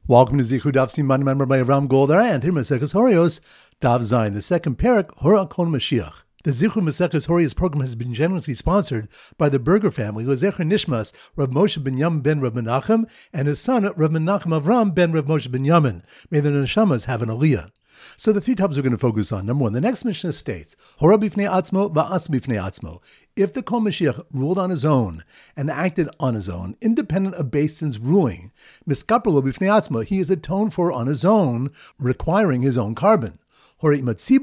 Welcome to Zichud Daf Siman, member by Ram Goldar, and here Maseches Horios, Daf Zayin, the second parak, Hora Kon Mashiach. The Zichud Maseches Horios program has been generously sponsored by the Berger family, who is Zecher Nishmas, Rav Moshe ben Yamin ben Rav Menachem, and his son, Rav Menachem Avram ben Rav Moshe ben Yamin. May the Neshamas have an aliyah. So the three topics we're going to focus on. Number one, the next Mishnah states, Hora bifnei atzmo va'as bifnei atzmo. If the Kol Mashiach ruled on his own and acted on his own, independent of Beis Din's ruling, miskaper lo bifnei atzmo, he is atoned for on his own, requiring his own carbon. However, if he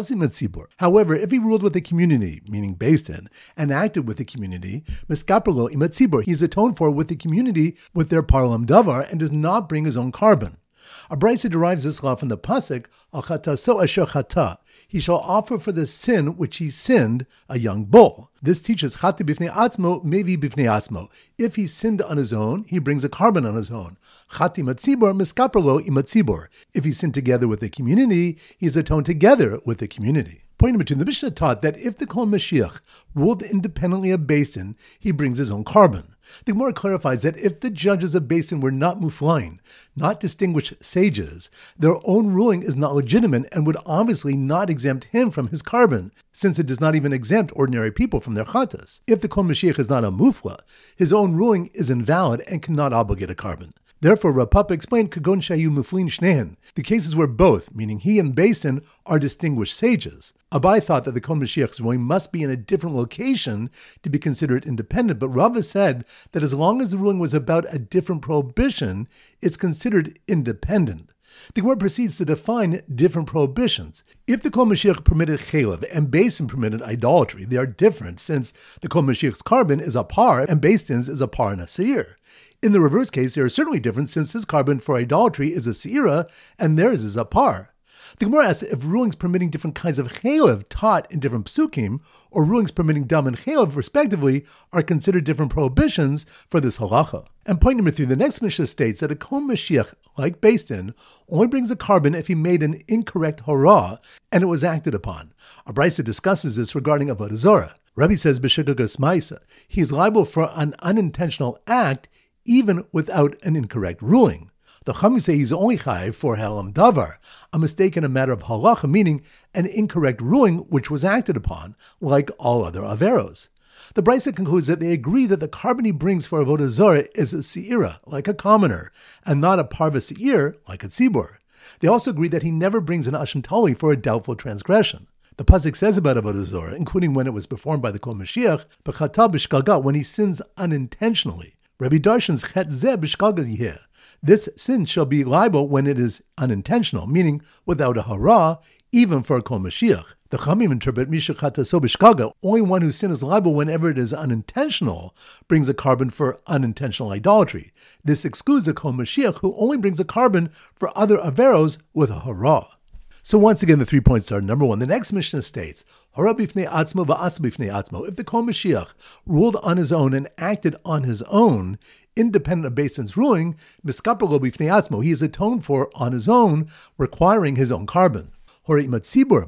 ruled with the community, meaning Beis Din, and acted with the community, miskaper lo imatzibur, he is atoned for with the community with their parlam davar and does not bring his own carbon. A brayso derives this law from the pasuk, Al chataso asher chata. He shall offer for the sin which he sinned a young bull. This teaches chati bifnei atzmo, mevi bifnei atzmo. If he sinned on his own, he brings a carbon on his own. Chati matzibor, miskaper lo imatzibor. If he sinned together with the community, he is atoned together with the community. Point number two, the Mishnah taught that if the Kol Mashiach ruled independently of Beis Din, he brings his own carbon. The Gemara clarifies that if the judges of Beis Din were not muflain, not distinguished sages, their own ruling is not legitimate and would obviously not exempt him from his carbon, since it does not even exempt ordinary people from their chatas. If the Kol Mashiach is not a mufla, his own ruling is invalid and cannot obligate a carbon. Therefore, Rav Papa explained, Kagon shayu muflin shnehen, the cases where both, meaning he and Beis Din, are distinguished sages. Abai thought that the Kol Mashiach's ruling must be in a different location to be considered independent, but Rava said that as long as the ruling was about a different prohibition, it's considered independent. The Gemara proceeds to define different prohibitions. If the Kol Mashiach permitted chelev and Beis Din permitted idolatry, they are different, since the Kol Mashiach's carbon is a par and Beis Din's is a par and a seir. In the reverse case, they are certainly different, since his carbon for idolatry is a seira and theirs is a par. The Gemara asks if rulings permitting different kinds of chelev taught in different psukim, or rulings permitting dam and chelev respectively, are considered different prohibitions for this halacha. And point number three, the next Mishnah states that a Kol Mashiach, like Beis Din, only brings a carbon if he made an incorrect hora and it was acted upon. A brayso discusses this regarding avodah zarah. Rabbi says, b'shagagas ma'isa, he is liable for an unintentional act even without an incorrect ruling. The Chachamim say he's only chayiv for helam davar, a mistake in a matter of halacha, meaning an incorrect ruling which was acted upon, like all other averos. The brayso concludes that they agree that the carbon he brings for avodah zarah is a seira, like a commoner, and not a parva seir, like a tzibur. They also agree that he never brings an asham tali for a doubtful transgression. The pasuk says about avodah zarah, including when it was performed by the Kol Mashiach, b'chata b'shkaga, when he sins unintentionally. Rabbi Darshan's chet zeh b'shkaga yeh. This sin shall be liable when it is unintentional, meaning without a hara, even for a Kol Mashiach. The Chachamim interpret mishachata so b'shkaga, only one whose sin is liable whenever it is unintentional brings a carbon for unintentional idolatry. This excludes a Kol Mashiach, who only brings a carbon for other averos with a hara. So once again, the 3 points are, number one, the next Mishnah states, Hora bifnei atzmo va'as bifnei atzmo. If the Kol Mashiach ruled on his own and acted on his own, independent of Beis Din's ruling, miskaper lo bifnei atzmo, he is atoned for on his own, requiring his own carbon. However, if he ruled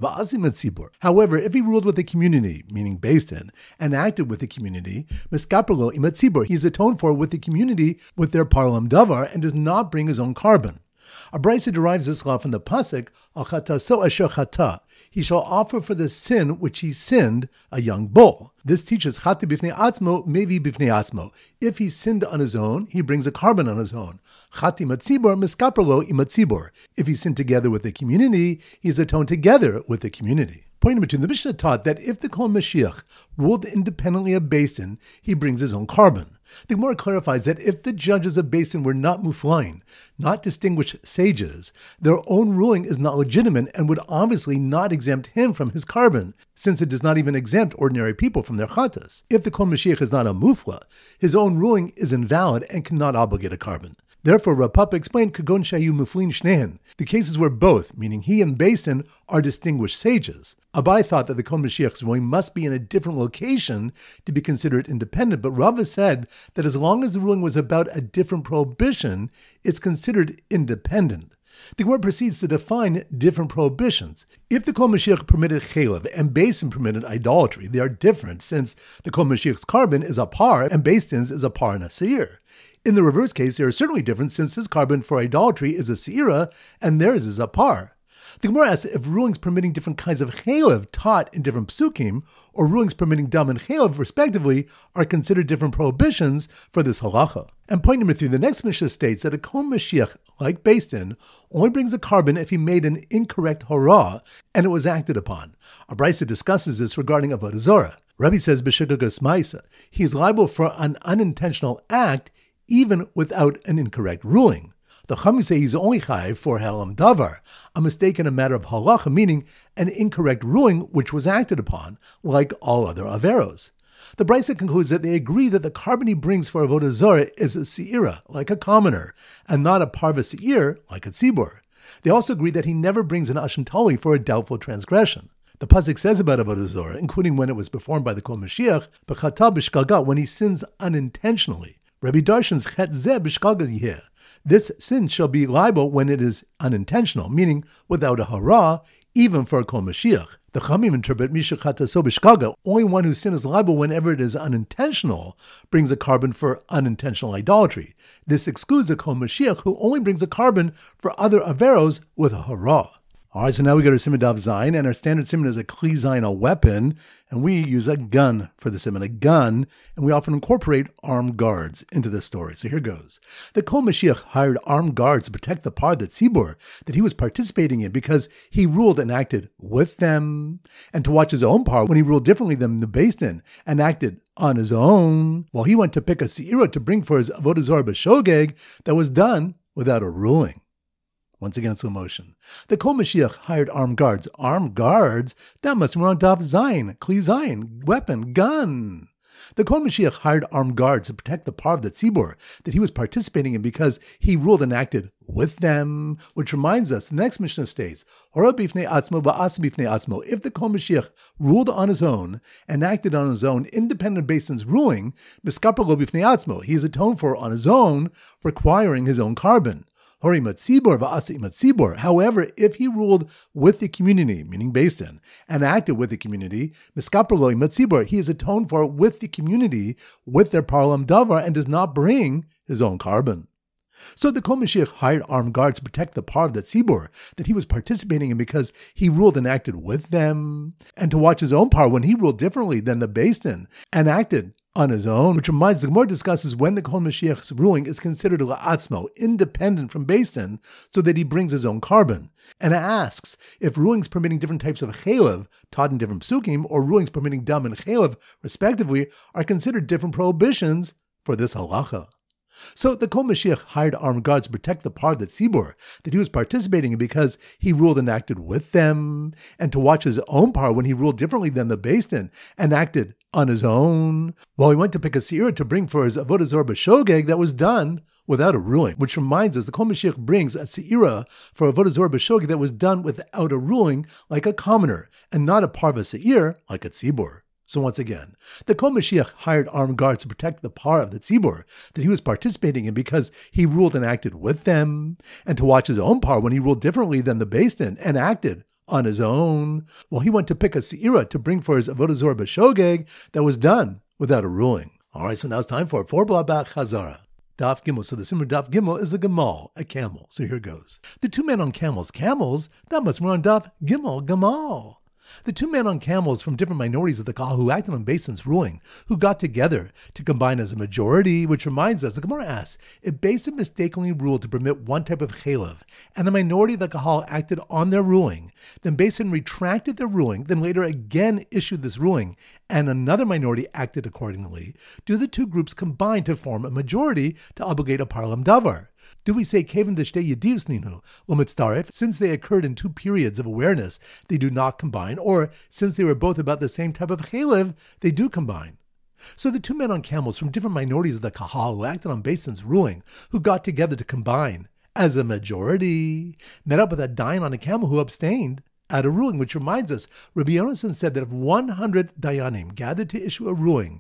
with the community, meaning Beis Din, and acted with the community, miskaper lo imatzibur, he is atoned for with the community with their parlam davar and does not bring his own carbon. A brayso derives this law from the pasuk, Al chataso asher chata. He shall offer for the sin which he sinned a young bull. This teaches chati bifnei atzmo, mevi bifnei atzmo. If he sinned on his own, he brings a carbon on his own. Chati matzibor, miskaper lo imatzibor. If he sinned together with the community, he is atoned together with the community. Point number two, the Mishnah taught that if the Kol Mashiach ruled independently of Beis Din, he brings his own carbon. The Gemara clarifies that if the judges of Beis Din were not muflain, not distinguished sages, their own ruling is not legitimate and would obviously not exempt him from his carbon, since it does not even exempt ordinary people from their chatas. If the Kol Mashiach is not a mufla, his own ruling is invalid and cannot obligate a carbon. Therefore, Rav Papa explained, Kagon shayu muflin shnehen, the cases where both, meaning he and Beis Din, are distinguished sages. Abai thought that the Kol Mashiach's ruling must be in a different location to be considered independent, but Rava said that as long as the ruling was about a different prohibition, it's considered independent. The Gemara proceeds to define different prohibitions. If the Kol Mashiach permitted chelev and Beis Din permitted idolatry, they are different since the Kol Mashiach's carbon is a par and Beis Din's is a par and a seir. In the reverse case, they are certainly different since his carbon for idolatry is a seira and theirs is a par. The Gemara asks if rulings permitting different kinds of chelev taught in different psukim, or rulings permitting dam and chelev respectively, are considered different prohibitions for this halacha. And point number 3, the next Mishnah states that a Kol Mashiach, like Beis Din, only brings a carbon if he made an incorrect hora and it was acted upon. A Brisa discusses this regarding Avodah Zarah. Rabbi says, B'shegagos ma'isa, he is liable for an unintentional act even without an incorrect ruling. The Chachamim say he's only chayiv for helam davar, a mistake in a matter of halacha, meaning an incorrect ruling which was acted upon, like all other averos. The Brisa concludes that they agree that the carbon he brings for avodah zarah is a seira, like a commoner, and not a parva seir, like a tzibur. They also agree that he never brings an asham tali for a doubtful transgression. The pasuk says about avodah zarah, including when it was performed by the Kol Mashiach, b'chata b'shkaga, when he sins unintentionally. Rabbi Darshan's chet zeh b'shkaga yeh. This sin shall be liable when it is unintentional, meaning without a hara, even for a Kol Mashiach. The Chachamim interpret Misha Chataso B'Shkaga, only one whose sin is liable whenever it is unintentional, brings a carbon for unintentional idolatry. This excludes a Kol Mashiach who only brings a carbon for other averos with a hara. All right, so now we go to Siman Daf Zayin, and our standard Siman is a Kli Zayin, a weapon, and we use a gun for the Siman, a gun, and we often incorporate armed guards into this story. So here goes. The Kol Mashiach hired armed guards to protect the par, the tzibur, that he was participating in because he ruled and acted with them, and to watch his own par when he ruled differently than the Beis Din and acted on his own, while he went to pick a seira to bring for his avodah zarah b'shogeg that was done without a ruling. Once again, slow motion. The Kol Mashiach hired armed guards. Armed guards? That must be on Daf Zayin, Kli Zayin, weapon, gun. The Kol Mashiach hired armed guards to protect the par of the tzibur that he was participating in because he ruled and acted with them, which reminds us, the next Mishnah states, Hora bifnei atzmo ba'as bifnei atzmo. If the Kol Mashiach ruled on his own and acted on his own, independent of Beis Din's ruling, miskapar lo bifnei atzmo, he is atoned for on his own, requiring his own carbon. However, if he ruled with the community, meaning Beis Din, and acted with the community, he is atoned for with the community, with their parlam davar, and does not bring his own carbon. So the Kol Mashiach hired armed guards to protect the par of the tzibur that he was participating in because he ruled and acted with them, and to watch his own par when he ruled differently than the Beis Din and acted on his own, which reminds the Gemara discusses when the Kol Mashiach's ruling is considered la'atzmo, independent from Beis Din, so that he brings his own carbon. And it asks if rulings permitting different types of chelev taught in different psukim, or rulings permitting dam and chelev, respectively, are considered different prohibitions for this halacha. So the Kol Mashiach hired armed guards to protect the par, the tzibur, that he was participating in because he ruled and acted with them, and to watch his own par when he ruled differently than the Beis Din and acted on his own, while he went to pick a seira to bring for his avodah zarah b'shogeg that was done without a ruling. Which reminds us, the Kol Mashiach brings a seira for avodah zarah b'shogeg that was done without a ruling, like a commoner, and not a parva seir, like a tzibur. So once again, the Kol Mashiach hired armed guards to protect the par of the tzibur that he was participating in because he ruled and acted with them, and to watch his own par when he ruled differently than the Beis Din and acted on his own, while he went to pick a seira to bring for his avodah zarah b'shogeg that was done without a ruling. All right, so now it's time for Blabach Chazara. Daf Gimel. So the Simmer Daf Gimel is a Gamal, a camel. So here goes. The two men on camels. Camels? That must be on Daf Gimel, Gamal. The two men on camels from different minorities of the Kahal who acted on Beis Din's ruling, who got together to combine as a majority, which reminds us, the Gemara asks, if Beis Din mistakenly ruled to permit one type of chelev, and a minority of the Kahal acted on their ruling, then Beis Din retracted their ruling, then later again issued this ruling, and another minority acted accordingly, do the two groups combine to form a majority to obligate a parlam davar? Do we say Kevin Deshte Yedivs Ninu, L'mitztaref, since they occurred in two periods of awareness, they do not combine, or since they were both about the same type of chelev, they do combine? So the two men on camels from different minorities of the Kahal who acted on Beis Din's ruling, who got together to combine as a majority, met up with a dayan on a camel who abstained at a ruling, which reminds us, Rabbi Yonasan said that if 100 dayanim gathered to issue a ruling,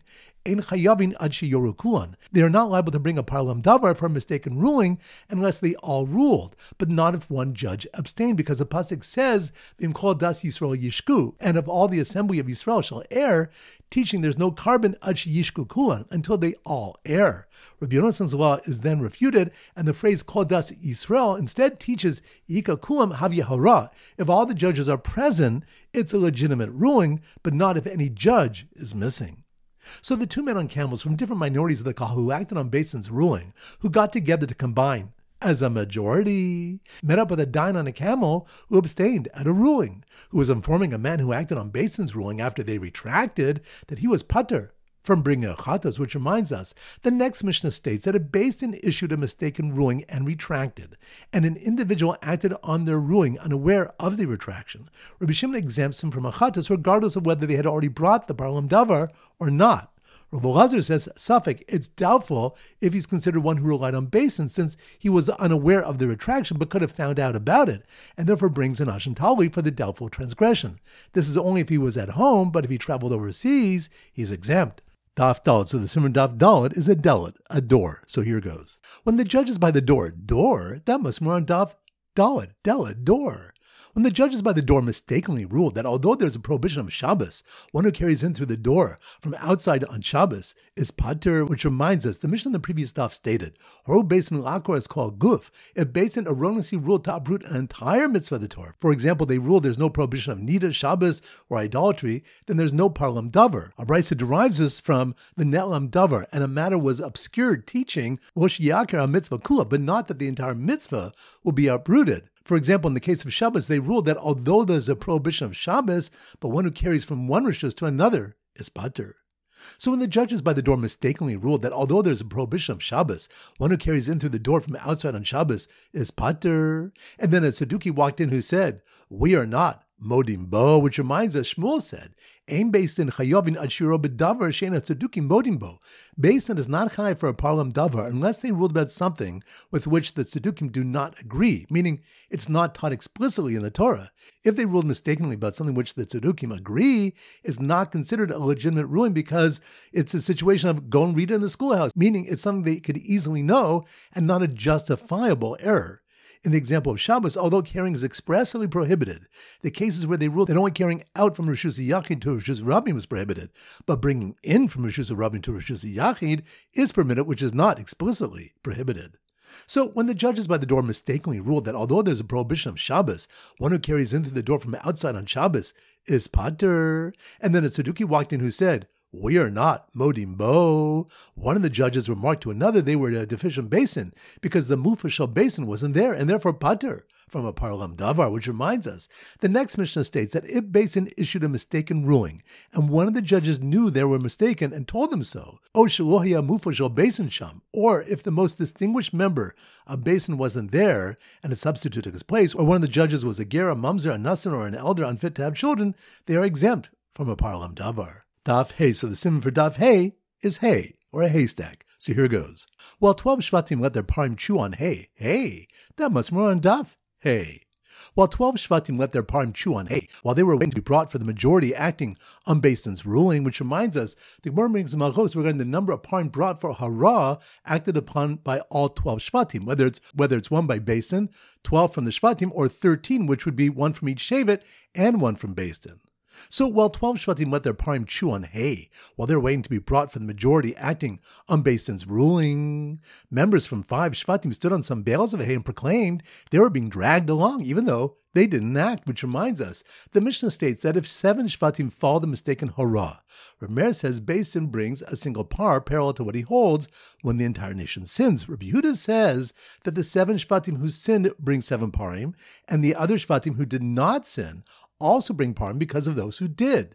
ein chayavin ad sheyoru kulan. They are not liable to bring a parlam davar for a mistaken ruling unless they all ruled, but not if one judge abstained, because the pasuk says, "V'im kol das Yisrael yishku," and of all the assembly of Yisrael shall err, teaching there's no carbon ad sheyishku kulan until they all err. Rabbi Yonassan's law is then refuted, and the phrase kol das Yisrael instead teaches yika kulam havya hara. If all the judges are present, it's a legitimate ruling, but not if any judge is missing. So the two men on camels from different minorities of the Kahal who acted on Beis Din's ruling, who got together to combine as a majority, met up with a dayan on a camel who abstained at a ruling, who was informing a man who acted on Beis Din's ruling after they retracted that he was pater from bringing a chatas, which reminds us, the next Mishnah states that a Beis Din issued a mistaken ruling and retracted, and an individual acted on their ruling unaware of the retraction. Rabbi Shimon exempts him from a chatas regardless of whether they had already brought the parlam davar or not. Rabbi Elazar says, Safek, it's doubtful if he's considered one who relied on Beis Din, since he was unaware of the retraction but could have found out about it, and therefore brings an Asham Talwi for the doubtful transgression. This is only if he was at home, but if he traveled overseas, he's exempt. Daf Dalet. So the Simran Daf Dalet is a delet, a door. So here goes. When the judge is by the door, that must be on Daf Dalet, delet, door. When the judges by the door mistakenly ruled that although there's a prohibition of Shabbos, one who carries in through the door from outside on Shabbos is pater, which reminds us, the Mishnah in the previous daf stated, Horo Beis Din L'Akor is called guf. If Beis Din erroneously ruled to uproot an entire mitzvah of the Torah, for example, they ruled there's no prohibition of nida, Shabbos, or idolatry, then there's no parlam davar. Our brisa derives this from the netlam davar, and a matter was obscured teaching, Rosh Yakir a mitzvah kula, but not that the entire mitzvah will be uprooted. For example, in the case of Shabbos, they ruled that although there's a prohibition of Shabbos, but one who carries from one rishus to another is pater. So when the judges by the door mistakenly ruled that although there's a prohibition of Shabbos, one who carries in through the door from outside on Shabbos is pater, and then a Saduki walked in who said, we are not modim bo, which reminds us, Shmuel said, Ein Beis Din chayovin ad shiro b'davar she'ena tzedukim modim bo. Beis Din is not chayav for a parlam davar unless they ruled about something with which the tzedukim do not agree, meaning it's not taught explicitly in the Torah. If they ruled mistakenly about something which the tzedukim agree, it's not considered a legitimate ruling because it's a situation of go and read it in the schoolhouse, meaning it's something they could easily know and not a justifiable error. In the example of Shabbos, although carrying is expressly prohibited, the cases where they ruled that only carrying out from Rishus Yachid to Rishus Rabim was prohibited, but bringing in from Rishus Rabim to Rishus Yachid is permitted, which is not explicitly prohibited. So when the judges by the door mistakenly ruled that although there's a prohibition of Shabbos, one who carries in through the door from outside on Shabbos is pater, and then a Saduki walked in who said, we are not modim bo. One of the judges remarked to another they were a deficient Beis Din because the mufashal Beis Din wasn't there, and therefore pater from a parlam davar, which reminds us, the next Mishnah states that if Beis Din issued a mistaken ruling, and one of the judges knew they were mistaken and told them so, o shelohia mufashal Beis Din sham, or if the most distinguished member of Beis Din wasn't there, and a substitute took his place, or one of the judges was a ger, a mamzer, a nasan, or an elder unfit to have children, they are exempt from a parlam davar. Daf Hey. So the simon for Daf Hey is hay, or a haystack. So here goes. While 12 Shvatim let their parim chew on hay, that must be on Daf Hey. While 12 Shvatim let their parim chew on hay, while they were waiting to be brought for the majority acting on Beis Din's ruling, which reminds us, the Gemara brings Malchos regarding the number of parim brought for hara acted upon by all 12 Shvatim, whether it's one by Beis Din, 12 from the Shvatim, or 13, which would be one from each Shevet and one from Beis Din. So while 12 Shvatim let their parim chew on hay, while they're waiting to be brought for the majority acting on Beis Din's ruling, members from 5 Shvatim stood on some bales of hay and proclaimed they were being dragged along, even though they didn't act, which reminds us, the Mishnah states that if 7 Shvatim follow the mistaken hara, Rameir says Beis Din brings a single par parallel to what he holds when the entire nation sins. Rabbi Yehuda says that the 7 Shvatim who sinned bring 7 parim, and the other Shvatim who did not sin also bring parim because of those who did.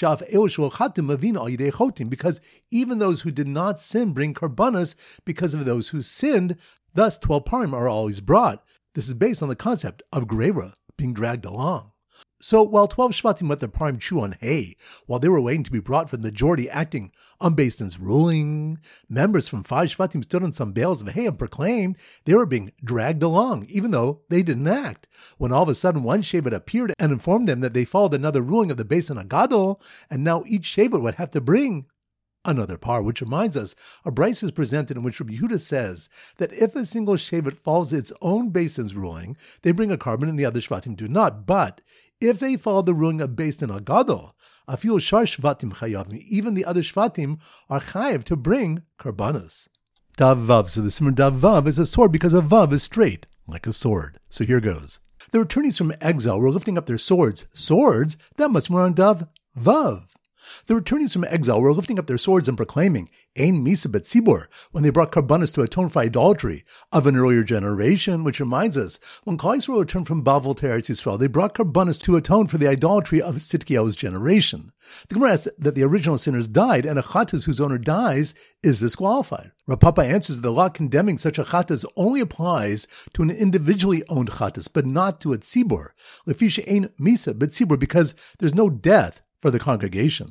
Because even those who did not sin bring karbanos because of those who sinned. Thus, 12 parim are always brought. This is based on the concept of greira, being dragged along. So while 12 Shvatim let their parim chew on hay, while they were waiting to be brought for the majority acting on Beis Din's ruling, members from 5 Shvatim stood on some bales of hay and proclaimed they were being dragged along, even though they didn't act. When all of a sudden one Shevet appeared and informed them that they followed another ruling of the Beis Din Hagadol, and now each Shevet would have to bring another par, which reminds us, a brisa is presented in which Rabbi Yehuda says that if a single shevet follows its own Beis-Din's ruling, they bring a carbon and the other shvatim do not. But if they follow the ruling of Beis-Din Agadol, afil shar shvatim chayavim, even the other shvatim are chayav to bring karbanos. Dav Vav, so the Simon Dav Vav is a sword because a Vav is straight, like a sword. So here goes. The returnees from exile were lifting up their swords. Swords? That must be on Dav Vav. The returnees from exile were lifting up their swords and proclaiming, Ein Misa Bet Tzibor, when they brought karbanos to atone for idolatry of an earlier generation, which reminds us, when Klal Yisrael returned from Bavel to Eretz Yisrael, they brought karbanos to atone for the idolatry of Tzidkiyahu's generation. The Gemara asks that the original sinners died, and a chatas whose owner dies is disqualified. Rav Papa answers that the law condemning such a chatas only applies to an individually owned chatas, but not to a tzibor. Lefi she'ein misa bet tzibor, because there's no death for the congregation.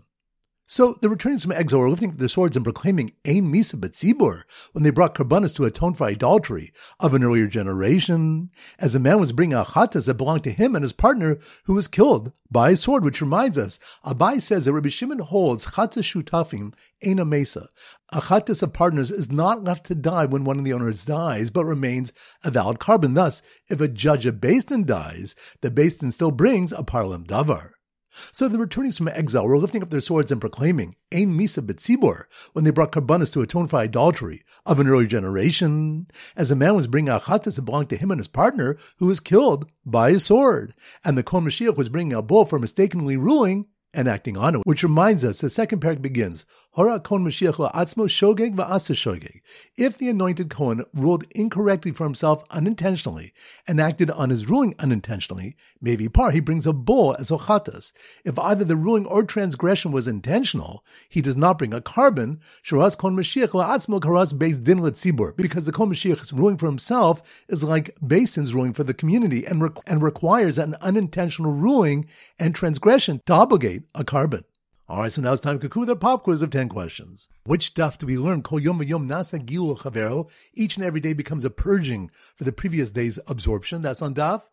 So the returnees from exile were lifting up their swords and proclaiming Ein Misa Bet Tzibor when they brought karbanos to atone for idolatry of an earlier generation, as a man was bringing a chatas that belonged to him and his partner who was killed by a sword, which reminds us, Abai says that Rabbi Shimon holds chatas shutafim ein a mesa. A chatas of partners is not left to die when one of the owners dies, but remains a valid carbon. Thus, if a judge of Beis-Din dies, the Beis-Din still brings a parlam davar. So the returnees from exile were lifting up their swords and proclaiming Ein Misa Bet Tzibor when they brought karbanos to atone for idolatry of an earlier generation, as a man was bringing a chatas that belonged to him and his partner who was killed by a sword, and the Kohen Mashiach was bringing a bull for mistakenly ruling and acting on it, which reminds us the second parak begins, Hora Kohen Mashiach la'atzmo shogeg va'asa shogeg. If the anointed Kohen ruled incorrectly for himself unintentionally and acted on his ruling unintentionally, maybe he brings a bull as ochatas. If either the ruling or transgression was intentional, he does not bring a carbon, Shoras Kohen Mashiach la'atzmo karas Beis Din letzibur, because the Kohen Mashiach's ruling for himself is like Beis Din's ruling for the community and requires an unintentional ruling and transgression to obligate a carbon. All right, so now it's time to conclude our pop quiz of 10 questions. Which daf do we learn? Kol yom v'yom nasa gilul chavero. Each and every day becomes a purging for the previous day's absorption. That's on daf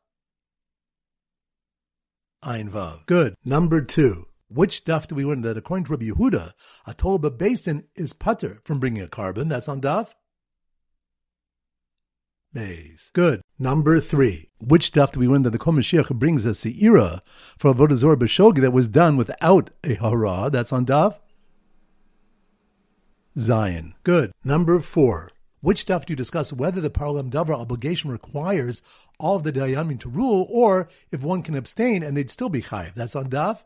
Ayin Vav. Good. Number 2. Which daf do we learn that according to Rabbi Yehuda, a Tol Beis Din is pater from bringing a carbon? That's on daf Beis. Good. Number 3. Which daf do we learn that the Kohen Mashiach brings a se'ira for Avodah Zorah B'Shogi that was done without a hara? That's on daf Zion. Good. Number 4. Which daf do you discuss whether the Parlam Davar obligation requires all of the Dayanim to rule, or if one can abstain and they'd still be chayiv? That's on daf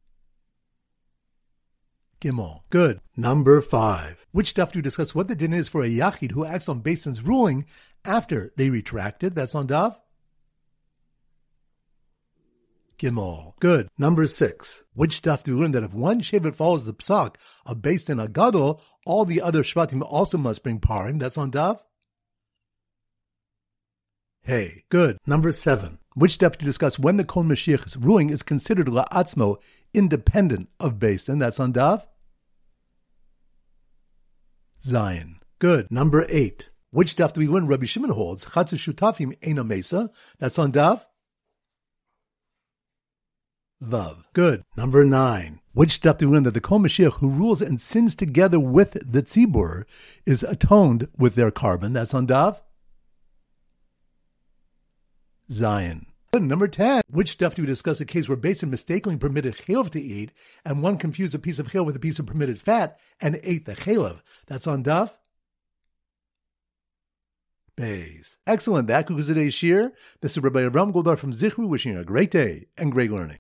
Gimel. Good. Number 5. Which daf do you discuss what the din is for a yachid who acts on Beis Din's ruling after they retracted? That's on daf Gimel. Good. Number 6. Which daf do you learn that if one shevet follows the psak of Beis Din Agadol, all the other shvatim also must bring parim? That's on daf Hey. Good. Number 7. Which daf do you discuss when the Kohen Mashiach's ruling is considered la'atzmo, independent of Beis Din? That's on daf Zion. Good. Number 8. Which daf do we learn Rabbi Shimon holds chatzos shutafim ein a mesa? That's on daf Vav. Good. Number 9. Which daf do we learn that the Kohen Mashiach who rules and sins together with the tzibur is atoned with their carbon? That's on daf Zion. Good. Number 10. Which daf do we discuss a case where Beis Din mistakenly permitted chaylev to eat, and one confused a piece of chaylev with a piece of permitted fat and ate the chaylev? That's on daf Beis. Excellent. That concludes today's shir. This is Rabbi Avram Goldar from Zichru, wishing you a great day and great learning.